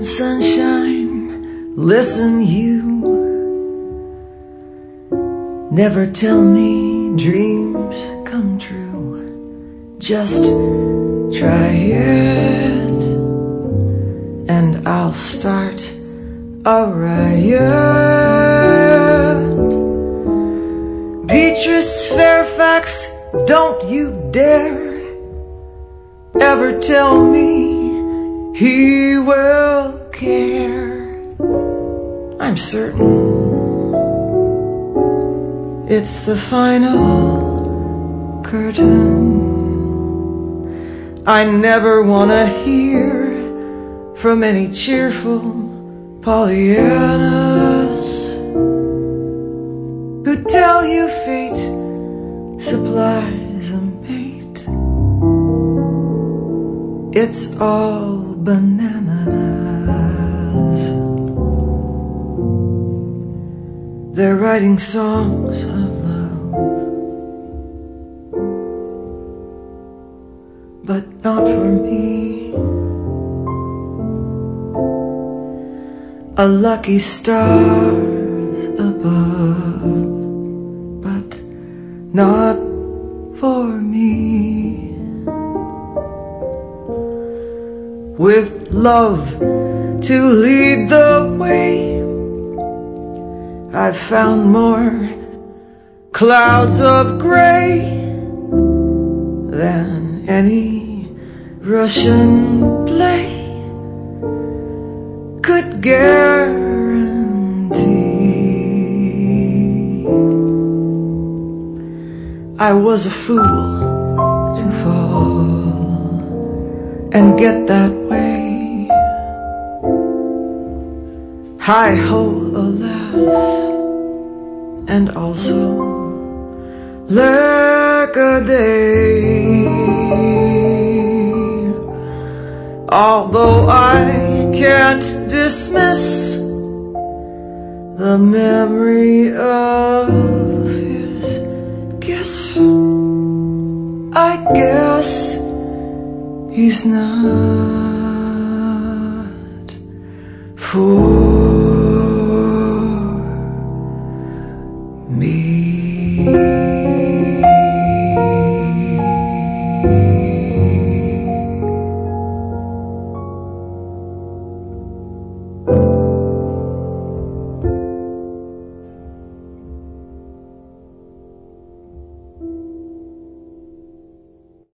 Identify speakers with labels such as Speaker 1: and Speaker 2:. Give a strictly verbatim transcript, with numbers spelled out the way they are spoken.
Speaker 1: sunshine, listen you. Never tell me dreams come true. Just try it, and I'll start a riot. Beatrice Fairfax, don't you dare ever tell me he will care. I'm certain it's the final curtain. I never want to hear from any cheerful Pollyannas who tell you fate supplies a mate. It's all bananas. They're writing songs of love, but not for me. A lucky star above, but not for me. With love to lead the way, I've found more clouds of gray than any Russian play could guarantee. I was a fool to fall and get that way. Hi-ho, alas, and also lack-a-day. Although I can't dismiss the memory of his kiss, I guess he's not for